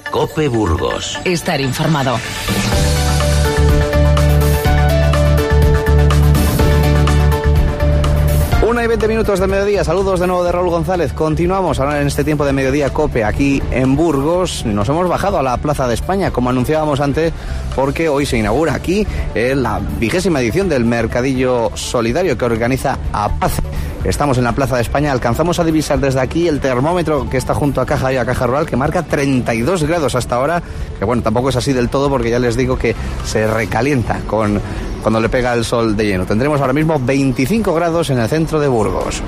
COPE Burgos. Estar informado. 1:20 del mediodía. Saludos de nuevo de Raúl González. Continuamos ahora en este tiempo de mediodía COPE aquí en Burgos. Nos hemos bajado a la Plaza de España, como anunciábamos antes, porque hoy se inaugura aquí la 20ª edición del Mercadillo Solidario que organiza APACE. Estamos en la Plaza de España, alcanzamos a divisar desde aquí el termómetro que está junto a Caja Rural, que marca 32 grados hasta ahora, que bueno, tampoco es así del todo porque ya les digo que se recalienta cuando le pega el sol de lleno. Tendremos ahora mismo 25 grados en el centro de Burgos.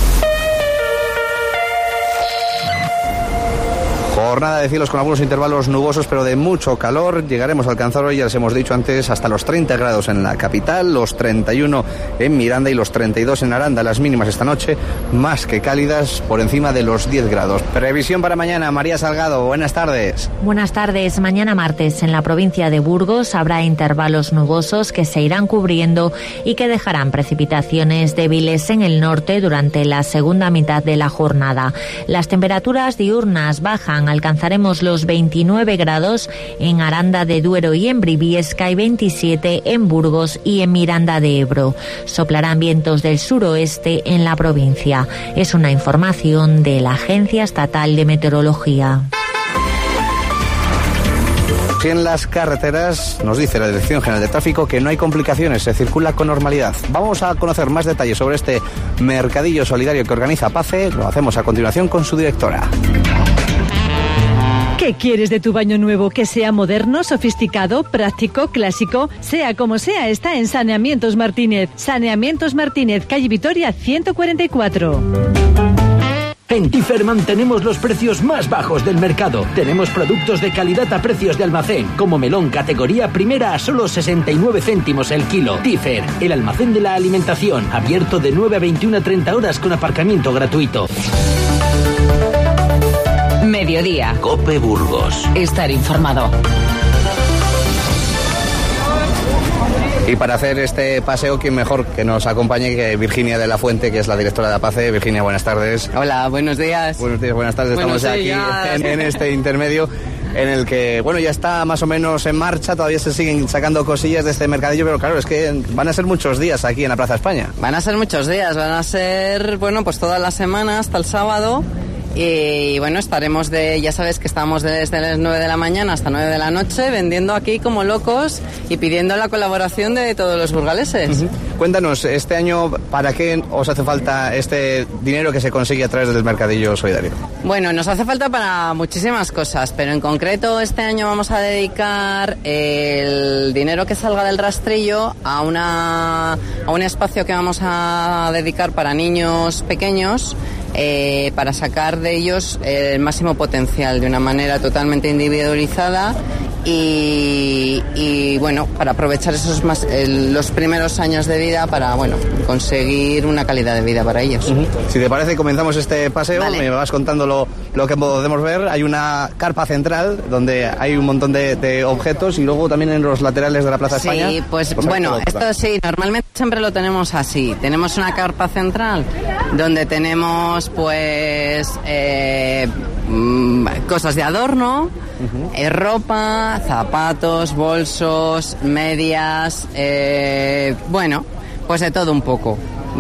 Jornada de cielos con algunos intervalos nubosos, pero de mucho calor. Llegaremos a alcanzar hoy, ya les hemos dicho antes, hasta los 30 grados en la capital, los 31 en Miranda y los 32 en Aranda. Las mínimas esta noche más que cálidas, por encima de los 10 grados. Previsión para mañana, María Salgado, buenas tardes. Buenas tardes. Mañana martes en la provincia de Burgos habrá intervalos nubosos que se irán cubriendo y que dejarán precipitaciones débiles en el norte durante la segunda mitad de la jornada. Las temperaturas diurnas bajan, alcanzaremos los 29 grados en Aranda de Duero y en Briviesca y 27 en Burgos y en Miranda de Ebro. Soplarán vientos del suroeste en la provincia. Es una información de la Agencia Estatal de Meteorología. Y en las carreteras nos dice la Dirección General de Tráfico que no hay complicaciones, se circula con normalidad. Vamos a conocer más detalles sobre este mercadillo solidario que organiza APACE. Lo hacemos a continuación con su directora. ¿Qué quieres de tu baño nuevo? ¿Que sea moderno, sofisticado, práctico, clásico? Sea como sea, está en Saneamientos Martínez. Saneamientos Martínez, calle Vitoria 144. En Tiferman tenemos los precios más bajos del mercado. Tenemos productos de calidad a precios de almacén, como melón categoría primera a solo 69 céntimos el kilo. Tifer, el almacén de la alimentación, abierto de 9 a 21:30 horas con aparcamiento gratuito. Mediodía. COPE Burgos. Estar informado. Y para hacer este paseo, ¿quién mejor que nos acompañe que Virginia de la Fuente, que es la directora de APACE? Virginia, buenas tardes. Hola, buenos días. Buenos días, buenas tardes. Estamos aquí en este intermedio en el que, bueno, ya está más o menos en marcha, todavía se siguen sacando cosillas de este mercadillo, pero claro, es que van a ser muchos días aquí en la Plaza España. Van a ser muchos días, van a ser, bueno, pues toda la semana hasta el sábado. Y bueno, estaremos ya sabes que estamos desde las 9 de la mañana hasta 9 de la noche vendiendo aquí como locos y pidiendo la colaboración de todos los burgaleses. Cuéntanos, este año, ¿para qué os hace falta este dinero que se consigue a través del Mercadillo Solidario? Bueno, nos hace falta para muchísimas cosas, pero en concreto este año vamos a dedicar el dinero que salga del rastrillo a un espacio que vamos a dedicar para niños pequeños, para sacar de ellos el máximo potencial de una manera totalmente individualizada y bueno, para aprovechar los primeros años de vida para, bueno, conseguir una calidad de vida para ellos. Si te parece, comenzamos este paseo. Vale. Me vas contando lo que podemos ver. Hay una carpa central donde hay un montón de objetos y luego también en los laterales de la Plaza España. Sí, pues bueno, esto sí, normalmente siempre lo tenemos así. Tenemos una carpa central donde tenemos pues cosas de adorno, ropa, zapatos, bolsos, medias, bueno, pues de todo un poco.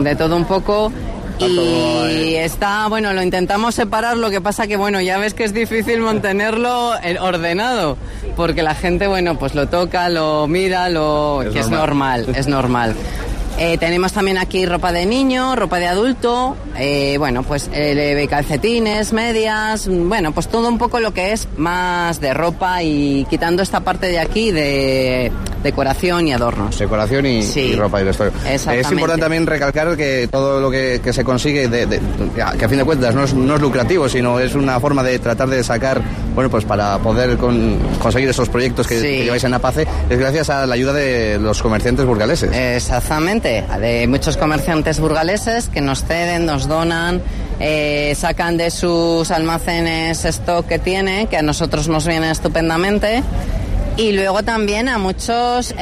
Y está, bueno, lo intentamos separar, lo que pasa que, bueno, ya ves que es difícil mantenerlo ordenado, porque la gente, bueno, pues lo toca, lo mira, es normal. Tenemos también aquí ropa de niño, ropa de adulto, bueno, pues calcetines, medias, bueno, pues todo un poco lo que es más de ropa y quitando esta parte de aquí de decoración y adornos. Decoración y ropa y vestuario. Es importante también recalcar que todo lo que se consigue, que a fin de cuentas no es lucrativo, sino es una forma de tratar de sacar, bueno, pues para poder conseguir esos proyectos que lleváis en APACE, es gracias a la ayuda de los comerciantes burgaleses. Exactamente, de muchos comerciantes burgaleses que nos ceden, nos donan, sacan de sus almacenes stock que tienen, que a nosotros nos viene estupendamente. Y luego también a muchos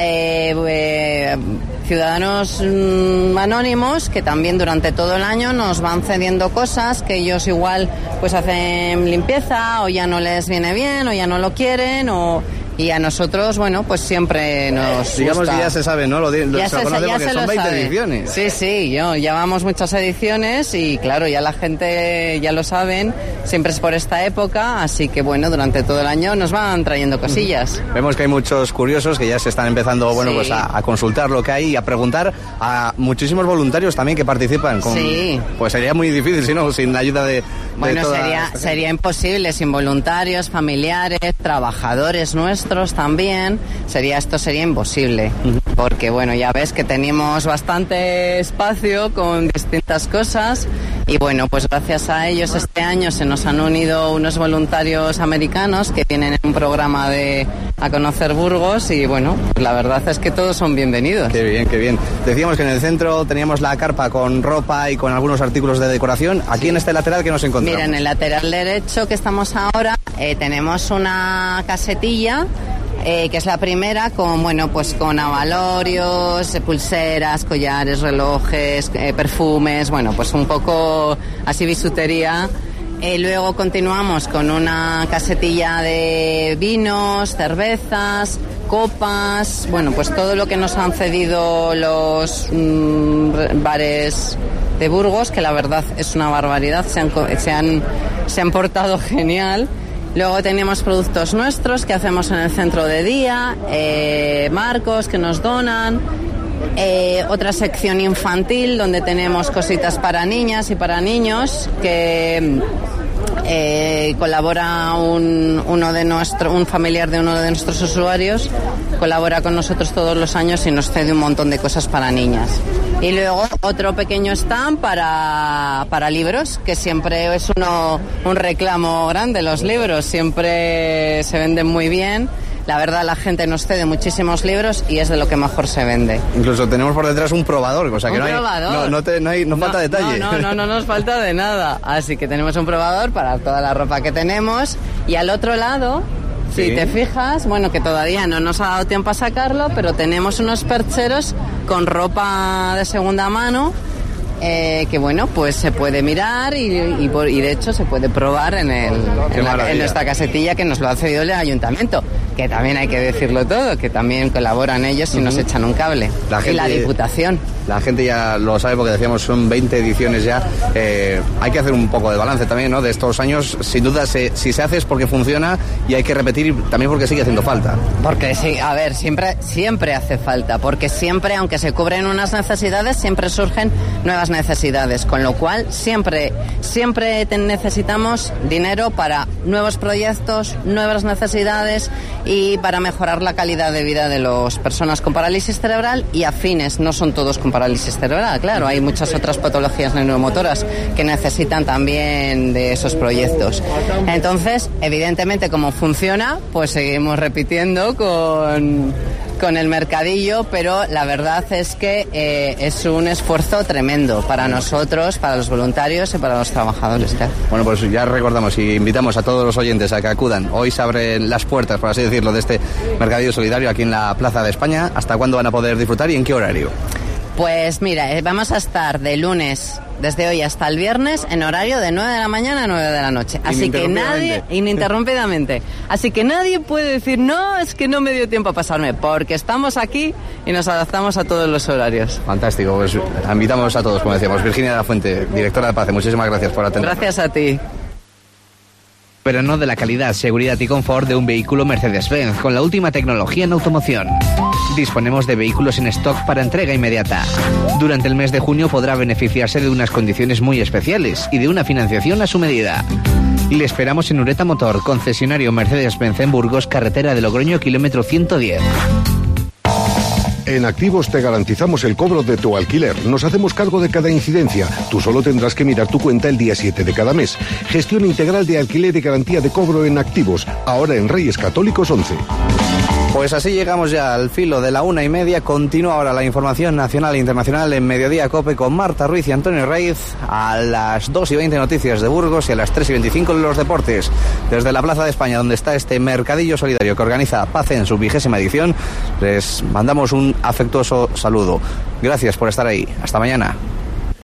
ciudadanos anónimos que también durante todo el año nos van cediendo cosas que ellos igual pues hacen limpieza o ya no les viene bien o ya no lo quieren y a nosotros, bueno, pues siempre nos digamos gusta. Que ya se sabe, ¿no? Ya se conoce porque son 20 ediciones. Sí, llevamos muchas ediciones y claro, ya la gente ya lo saben, siempre es por esta época, así que bueno, durante todo el año nos van trayendo cosillas. Vemos que hay muchos curiosos que ya se están empezando, bueno, pues a consultar lo que hay y a preguntar a muchísimos voluntarios también que participan. Pues sería muy difícil, si no, sin la ayuda de bueno, sería imposible, sin voluntarios, familiares, trabajadores nuestros también, esto sería imposible, porque bueno, ya ves que tenemos bastante espacio con distintas cosas y bueno, pues gracias a ellos este año se nos han unido unos voluntarios americanos que vienen en un programa a conocer Burgos y bueno, pues la verdad es que todos son bienvenidos. Qué bien, qué bien. Decíamos que en el centro teníamos la carpa con ropa y con algunos artículos de decoración. Aquí en este lateral, ¿qué nos encontramos? Mira, en el lateral derecho que estamos ahora tenemos una casetilla que es la primera con, bueno, pues con abalorios, pulseras, collares, relojes, perfumes, bueno, pues un poco así bisutería. Luego continuamos con una casetilla de vinos, cervezas, copas, bueno, pues todo lo que nos han cedido los bares de Burgos, que la verdad es una barbaridad, se han portado genial. Luego tenemos productos nuestros que hacemos en el centro de día, marcos que nos donan, otra sección infantil donde tenemos cositas para niñas y para niños que colabora un familiar de uno de nuestros usuarios, colabora con nosotros todos los años y nos cede un montón de cosas para niñas. Y luego otro pequeño stand para libros, que siempre es un reclamo grande. Los libros siempre se venden muy bien. La verdad, la gente nos cede muchísimos libros y es de lo que mejor se vende. Incluso tenemos por detrás un probador, o sea que no falta detalle. No nos falta de nada. Así que tenemos un probador para toda la ropa que tenemos. Y al otro lado, si te fijas, bueno, que todavía no nos ha dado tiempo a sacarlo, pero tenemos unos percheros con ropa de segunda mano. Que bueno, pues se puede mirar y de hecho se puede probar en nuestra casetilla que nos lo ha cedido el ayuntamiento, que también hay que decirlo todo, que también colaboran ellos y nos echan un cable. Y la Diputación. La gente ya lo sabe porque decíamos son 20 ediciones ya. Hay que hacer un poco de balance también, ¿no? De estos años, sin duda, si se hace es porque funciona y hay que repetir también porque sigue haciendo falta. Porque sí, a ver, siempre hace falta, porque siempre, aunque se cubren unas necesidades, siempre surgen nuevas necesidades, con lo cual siempre necesitamos dinero para nuevos proyectos, nuevas necesidades y para mejorar la calidad de vida de las personas con parálisis cerebral y afines. No son todos con parálisis cerebral, claro, hay muchas otras patologías neuromotoras que necesitan también de esos proyectos. Entonces, evidentemente, como funciona, pues seguimos repitiendo con el mercadillo, pero la verdad es que es un esfuerzo tremendo para nosotros, para los voluntarios y para los trabajadores. Claro. Bueno, pues ya recordamos y invitamos a todos los oyentes a que acudan. Hoy se abren las puertas, por así decirlo, de este mercadillo solidario aquí en la Plaza de España. ¿Hasta cuándo van a poder disfrutar y en qué horario? Pues mira, vamos a estar de lunes, desde hoy hasta el viernes, en horario de 9 de la mañana a 9 de la noche. Así que nadie, ininterrumpidamente, así que nadie puede decir, no, es que no me dio tiempo a pasarme, porque estamos aquí y nos adaptamos a todos los horarios. Fantástico, pues invitamos a todos, como decíamos. Virginia de la Fuente, directora de PACE, muchísimas gracias por atendernos. Gracias a ti. Pero no de la calidad, seguridad y confort de un vehículo Mercedes-Benz, con la última tecnología en automoción. Disponemos de vehículos en stock para entrega inmediata. Durante el mes de junio podrá beneficiarse de unas condiciones muy especiales y de una financiación a su medida. Le esperamos en Ureta Motor, concesionario Mercedes-Benz en Burgos, carretera de Logroño, kilómetro 110. En Activos te garantizamos el cobro de tu alquiler. Nos hacemos cargo de cada incidencia. Tú solo tendrás que mirar tu cuenta el día 7 de cada mes. Gestión integral de alquiler y garantía de cobro en Activos. Ahora en Reyes Católicos 11. Pues así llegamos ya al filo de la 1:30. Continúa ahora la información nacional e internacional en Mediodía Cope con Marta Ruiz y Antonio Raiz. A las 2:20 noticias de Burgos y a las 3:25 los deportes. Desde la Plaza de España, donde está este mercadillo solidario que organiza PACE en su 20ª edición, les mandamos un afectuoso saludo. Gracias por estar ahí. Hasta mañana.